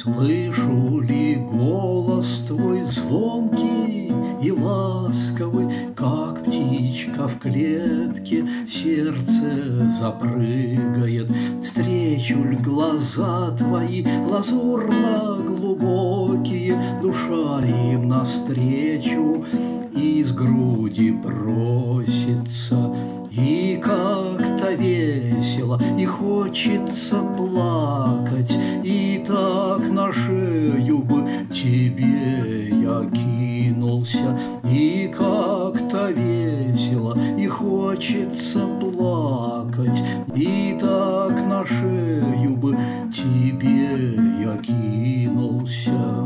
Слышу ли голос твой звонкий и ласковый, как птичка в клетке, сердце запрыгает. Встречу ль глаза твои лазурно-глубокие, душа им навстречу из груди просится. И как-то весело, и хочется плакать, и так на шею бы тебе я кинулся. И как-то весело, и хочется плакать, и так на шею бы тебе я кинулся.